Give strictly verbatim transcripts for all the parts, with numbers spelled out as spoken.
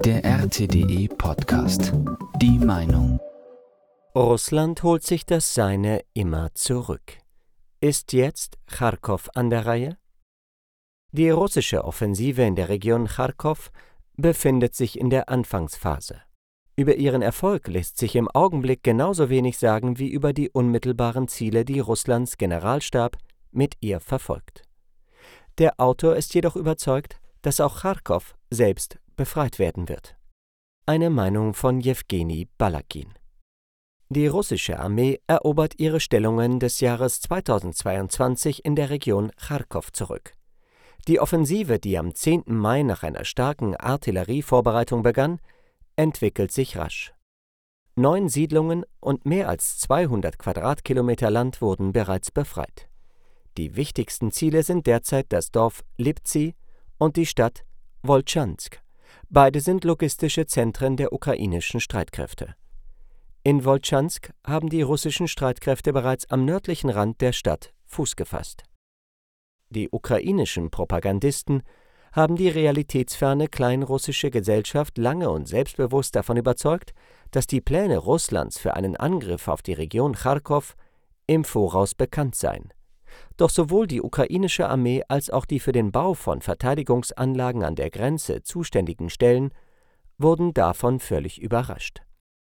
Der R T D E-Podcast. Die Meinung. Russland holt sich das Seine immer zurück. Ist jetzt Charkow an der Reihe? Die russische Offensive in der Region Charkow befindet sich in der Anfangsphase. Über ihren Erfolg lässt sich im Augenblick genauso wenig sagen wie über die unmittelbaren Ziele, die Russlands Generalstab mit ihr verfolgt. Der Autor ist jedoch überzeugt, dass auch Charkow selbst befreit werden wird. Eine Meinung von Jewgeni Balakin. Die russische Armee erobert ihre Stellungen des Jahres zweitausendzweiundzwanzig in der Region Charkow zurück. Die Offensive, die am zehnten Mai nach einer starken Artillerievorbereitung begann, entwickelt sich rasch. Neun Siedlungen und mehr als zweihundert Quadratkilometer Land wurden bereits befreit. Die wichtigsten Ziele sind derzeit das Dorf Lipzy und die Stadt Woltschansk. Beide sind logistische Zentren der ukrainischen Streitkräfte. In Woltschansk haben die russischen Streitkräfte bereits am nördlichen Rand der Stadt Fuß gefasst. Die ukrainischen Propagandisten haben die realitätsferne kleinrussische Gesellschaft lange und selbstbewusst davon überzeugt, dass die Pläne Russlands für einen Angriff auf die Region Charkow im Voraus bekannt seien. Doch sowohl die ukrainische Armee als auch die für den Bau von Verteidigungsanlagen an der Grenze zuständigen Stellen wurden davon völlig überrascht.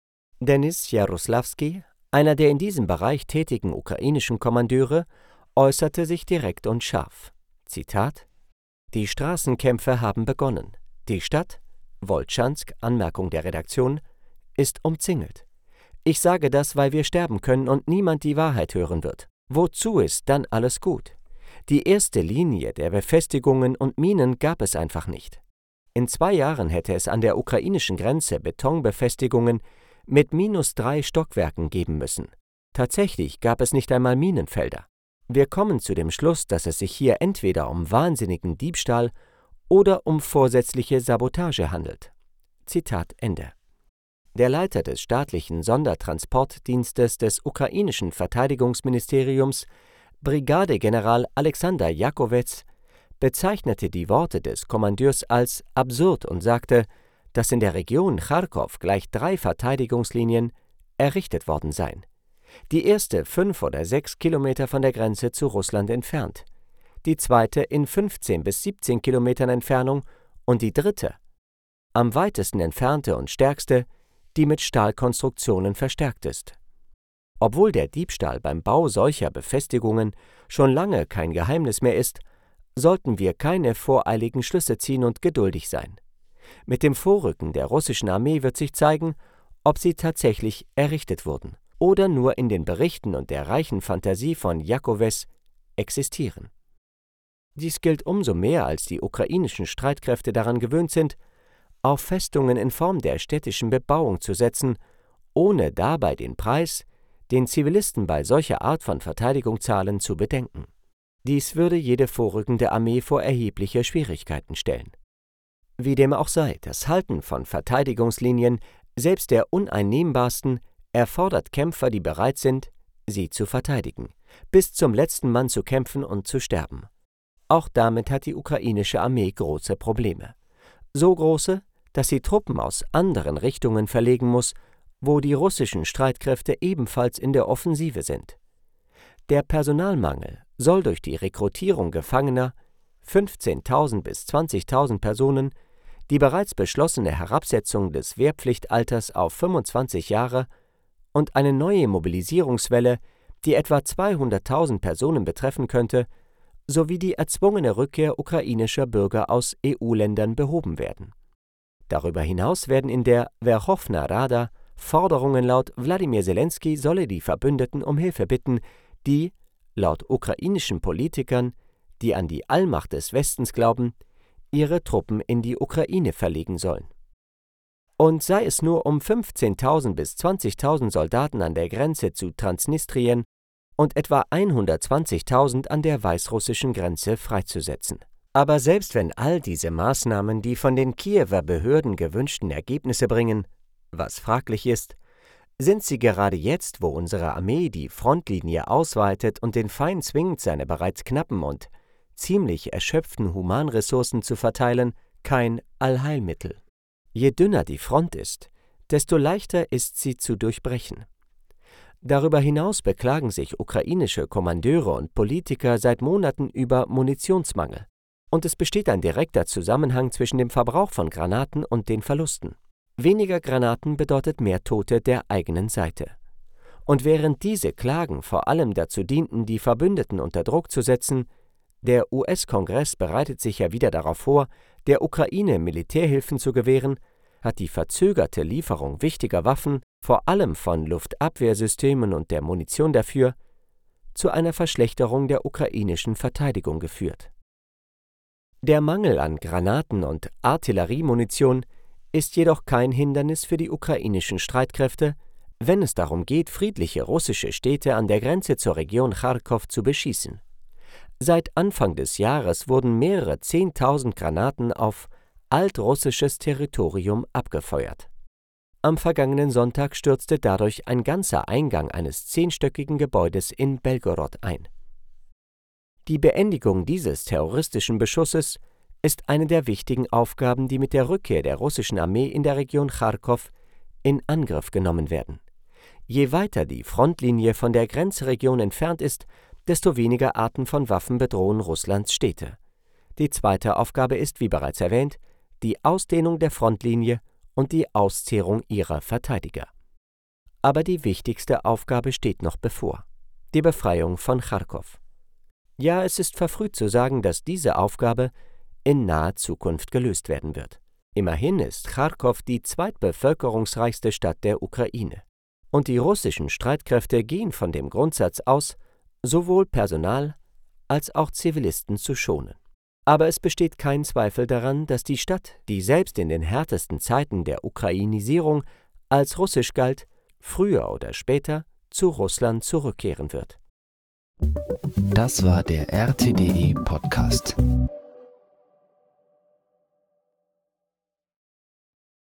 Denis Jaroslawski, einer der in diesem Bereich tätigen ukrainischen Kommandeure, äußerte sich direkt und scharf. Zitat: Die Straßenkämpfe haben begonnen. Die Stadt, Woltschansk, Anmerkung der Redaktion, ist umzingelt. Ich sage das, weil wir sterben können und niemand die Wahrheit hören wird. Wozu ist dann alles gut? Die erste Linie der Befestigungen und Minen gab es einfach nicht. In zwei Jahren hätte es an der ukrainischen Grenze Betonbefestigungen mit minus drei Stockwerken geben müssen. Tatsächlich gab es nicht einmal Minenfelder. Wir kommen zu dem Schluss, dass es sich hier entweder um wahnsinnigen Diebstahl oder um vorsätzliche Sabotage handelt. Zitat Ende. Der Leiter des staatlichen Sondertransportdienstes des ukrainischen Verteidigungsministeriums, Brigadegeneral Alexander Jakowetz, bezeichnete die Worte des Kommandeurs als absurd und sagte, dass in der Region Charkow gleich drei Verteidigungslinien errichtet worden seien. Die erste fünf oder sechs Kilometer von der Grenze zu Russland entfernt, die zweite in fünfzehn bis siebzehn Kilometern Entfernung und die dritte, am weitesten entfernte und stärkste, die mit Stahlkonstruktionen verstärkt ist. Obwohl der Diebstahl beim Bau solcher Befestigungen schon lange kein Geheimnis mehr ist, sollten wir keine voreiligen Schlüsse ziehen und geduldig sein. Mit dem Vorrücken der russischen Armee wird sich zeigen, ob sie tatsächlich errichtet wurden oder nur in den Berichten und der reichen Fantasie von Jakowetz existieren. Dies gilt umso mehr, als die ukrainischen Streitkräfte daran gewöhnt sind, auf Festungen in Form der städtischen Bebauung zu setzen, ohne dabei den Preis, den Zivilisten bei solcher Art von Verteidigung zahlen, zu bedenken. Dies würde jede vorrückende Armee vor erhebliche Schwierigkeiten stellen. Wie dem auch sei, das Halten von Verteidigungslinien, selbst der uneinnehmbarsten, erfordert Kämpfer, die bereit sind, sie zu verteidigen, bis zum letzten Mann zu kämpfen und zu sterben. Auch damit hat die ukrainische Armee große Probleme. So große, dass sie Truppen aus anderen Richtungen verlegen muss, wo die russischen Streitkräfte ebenfalls in der Offensive sind. Der Personalmangel soll durch die Rekrutierung Gefangener, fünfzehntausend bis zwanzigtausend Personen, die bereits beschlossene Herabsetzung des Wehrpflichtalters auf fünfundzwanzig Jahre und eine neue Mobilisierungswelle, die etwa zweihunderttausend Personen betreffen könnte, sowie die erzwungene Rückkehr ukrainischer Bürger aus E U-Ländern behoben werden. Darüber hinaus werden in der Werchowna Rada Forderungen laut, Wladimir Selenskyj solle die Verbündeten um Hilfe bitten, die, laut ukrainischen Politikern, die an die Allmacht des Westens glauben, ihre Truppen in die Ukraine verlegen sollen. Und sei es nur um fünfzehntausend bis zwanzigtausend Soldaten an der Grenze zu Transnistrien und etwa hundertzwanzigtausend an der weißrussischen Grenze freizusetzen. Aber selbst wenn all diese Maßnahmen die von den Kiewer Behörden gewünschten Ergebnisse bringen, was fraglich ist, sind sie gerade jetzt, wo unsere Armee die Frontlinie ausweitet und den Feind zwingt, seine bereits knappen und ziemlich erschöpften Humanressourcen zu verteilen, kein Allheilmittel. Je dünner die Front ist, desto leichter ist sie zu durchbrechen. Darüber hinaus beklagen sich ukrainische Kommandeure und Politiker seit Monaten über Munitionsmangel. Und es besteht ein direkter Zusammenhang zwischen dem Verbrauch von Granaten und den Verlusten. Weniger Granaten bedeutet mehr Tote der eigenen Seite. Und während diese Klagen vor allem dazu dienten, die Verbündeten unter Druck zu setzen, der U S-Kongress bereitet sich ja wieder darauf vor, der Ukraine Militärhilfen zu gewähren, hat die verzögerte Lieferung wichtiger Waffen, vor allem von Luftabwehrsystemen und der Munition dafür, zu einer Verschlechterung der ukrainischen Verteidigung geführt. Der Mangel an Granaten und Artilleriemunition ist jedoch kein Hindernis für die ukrainischen Streitkräfte, wenn es darum geht, friedliche russische Städte an der Grenze zur Region Charkow zu beschießen. Seit Anfang des Jahres wurden mehrere Zehntausend Granaten auf altrussisches Territorium abgefeuert. Am vergangenen Sonntag stürzte dadurch ein ganzer Eingang eines zehnstöckigen Gebäudes in Belgorod ein. Die Beendigung dieses terroristischen Beschusses ist eine der wichtigen Aufgaben, die mit der Rückkehr der russischen Armee in der Region Charkow in Angriff genommen werden. Je weiter die Frontlinie von der Grenzregion entfernt ist, desto weniger Arten von Waffen bedrohen Russlands Städte. Die zweite Aufgabe ist, wie bereits erwähnt, die Ausdehnung der Frontlinie und die Auszehrung ihrer Verteidiger. Aber die wichtigste Aufgabe steht noch bevor: die Befreiung von Charkow. Ja, es ist verfrüht zu sagen, dass diese Aufgabe in naher Zukunft gelöst werden wird. Immerhin ist Charkow die zweitbevölkerungsreichste Stadt der Ukraine. Und die russischen Streitkräfte gehen von dem Grundsatz aus, sowohl Personal als auch Zivilisten zu schonen. Aber es besteht kein Zweifel daran, dass die Stadt, die selbst in den härtesten Zeiten der Ukrainisierung als russisch galt, früher oder später zu Russland zurückkehren wird. Das war der R T D E Podcast.